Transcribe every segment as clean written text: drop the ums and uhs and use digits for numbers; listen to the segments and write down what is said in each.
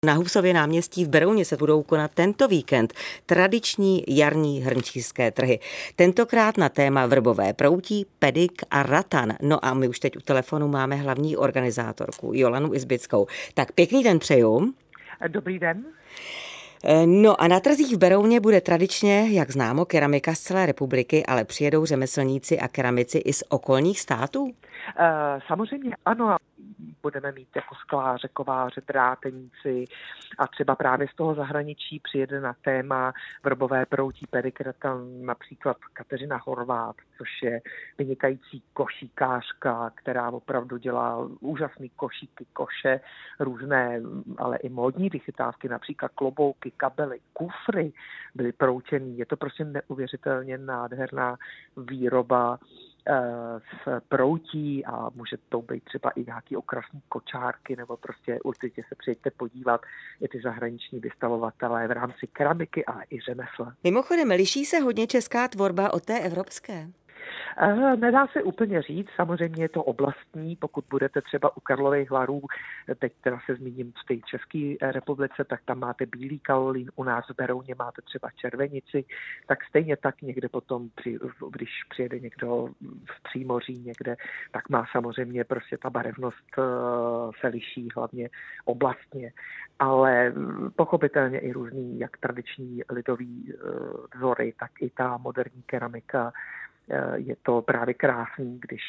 Na Husově náměstí v Berouně se budou konat tento víkend tradiční jarní hrnčířské trhy. Tentokrát na téma vrbové proutí, pedik a ratan. No a my už teď u telefonu máme hlavní organizátorku Jolanu Izbickou. Tak pěkný den přeju. Dobrý den. No a na trzích v Berouně bude tradičně, jak známo, keramika z celé republiky, ale přijedou řemeslníci a keramici i z okolních států? Samozřejmě ano, budeme mít jako skláře, kováře, dráteníci a třeba právě z toho zahraničí přijede na téma vrbové proutí, pedik, ratan například Kateřina Horvát, což je vynikající košíkářka, která opravdu dělá úžasný košíky, koše, různé, ale i módní vychytávky, například klobouky, kabely, kufry byly proutěný. Je to prostě neuvěřitelně nádherná výroba s proutí a může to být třeba i nějaký okrasný kočárky, nebo prostě určitě se přijďte podívat i ty zahraniční vystavovatelé v rámci keramiky, ale i řemesla. Mimochodem, liší se hodně česká tvorba od té evropské? Nedá se úplně říct, samozřejmě je to oblastní, pokud budete třeba u Karlových Varů, teď teda se zmíním v té České republice, tak tam máte bílý kaolín, u nás v Berouně máte třeba červenici, tak stejně tak někde potom, když přijede někdo v přímoří někde, tak má samozřejmě prostě ta barevnost se liší hlavně oblastně, ale pochopitelně i různý, jak tradiční lidový vzory, tak i ta moderní keramika. Je to právě krásný, když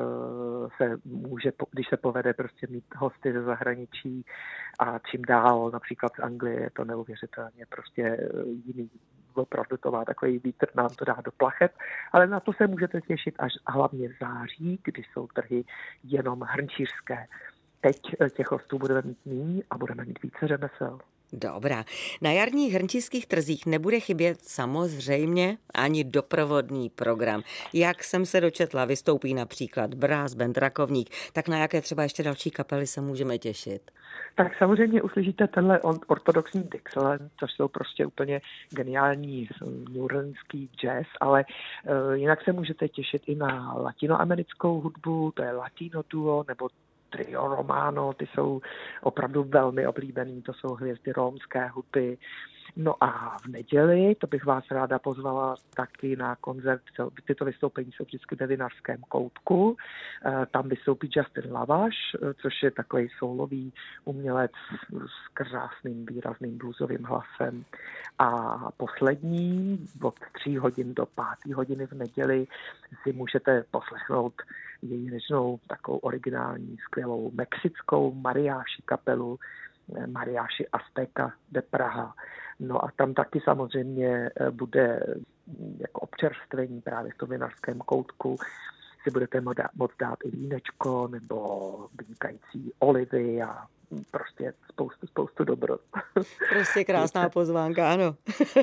se povede prostě mít hosty ze zahraničí a čím dál, například z Anglie, je to neuvěřitelně prostě jiný. Opravdu to má takový vítr, nám to dá do plachet, ale na to se můžete těšit až hlavně v září, kdy jsou trhy jenom hrnčířské. Teď těch hostů budeme mít míň a budeme mít více řemesel. Dobrá. Na jarních hrnčířských trzích nebude chybět samozřejmě ani doprovodný program. Jak jsem se dočetla, vystoupí například Bráz, Bend, Rakovník, tak na jaké třeba ještě další kapely se můžeme těšit? Tak samozřejmě uslyšíte tenhle ortodoxní Dixieland, což jsou prostě úplně geniální neworleanský jazz, ale jinak se můžete těšit i na latinoamerickou hudbu, to je Latino duo nebo Trio Romano, ty jsou opravdu velmi oblíbený, to jsou hvězdy rómské hudby. No a v neděli, to bych vás ráda pozvala taky na koncert, tyto vystoupení jsou vždycky ve Vinařském koutku, tam vystoupí Justin Lavaš, což je takový soulový umělec s krásným výrazným bluesovým hlasem. A poslední, od 3 hodin do 5 hodiny v neděli si můžete poslechnout jedinečnou takovou originální, skvělou mexickou mariáši kapelu, Mariáši Azteca de Praha. No a tam taky samozřejmě bude jako občerstvení právě v tom Vinařském koutku. Si budete moct dát i vínečko nebo vynikající olivy a prostě spoustu dobro. Prostě krásná pozvánka, ano.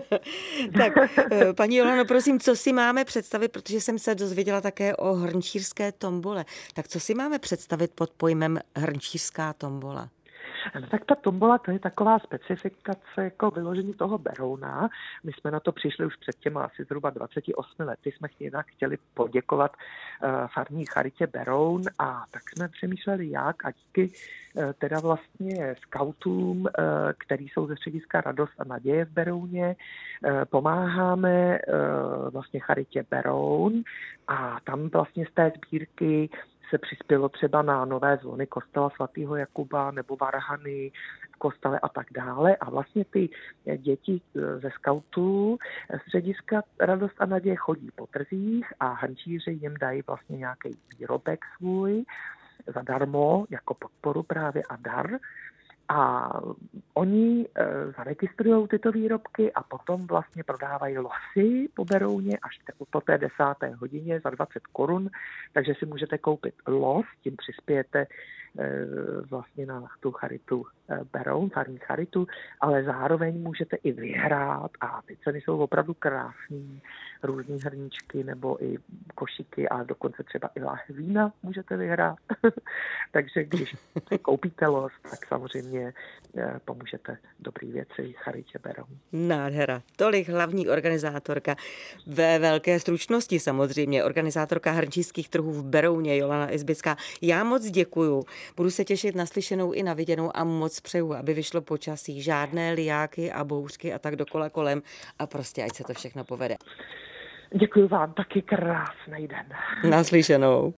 Tak, paní Jolano, prosím, co si máme představit, protože jsem se dozvěděla také o hrnčířské tombole. Tak co si máme představit pod pojmem hrnčířská tombola? No, tak ta tombola, to je taková specifikace jako vyložení toho Berouna. My jsme na to přišli už před těma asi zhruba 28 lety. Jsme chtěli poděkovat farní charitě Beroun a tak jsme přemýšleli jak a díky teda vlastně skautům, který jsou ze střediska Radost a naděje v Berouně, pomáháme vlastně charitě Beroun a tam vlastně z té sbírky se přispělo třeba na nové zvony kostela svatého Jakuba nebo varhany v kostele a tak dále. A vlastně ty děti ze skautů střediska Radost a naděje chodí po trzích a hrnčíři jim dají vlastně nějaký výrobek svůj zadarmo jako podporu právě a dar. A oni zaregistrují tyto výrobky a potom vlastně prodávají losy po Berouně až po té 10. hodině za 20 korun, takže si můžete koupit los, tím přispějete vlastně na tu charitu Beroun, farní charitu, ale zároveň můžete i vyhrát a ty ceny jsou opravdu krásný, různý hrníčky nebo i košíky a dokonce třeba i láhev vína můžete vyhrát. Takže když koupíte los, tak samozřejmě pomůžete dobrý věci charitě Beroun. Nádhera. Tolik hlavní organizátorka ve velké stručnosti samozřejmě, organizátorka hrnčířských trhů v Berouně Jolana Izbická. Já moc děkuju Budu se těšit na slyšenou i na viděnou a moc přeju, aby vyšlo počasí, žádné lijáky a bouřky a tak dokola kolem a prostě ať se to všechno povede. Děkuji vám, taky krásný den. Naslyšenou.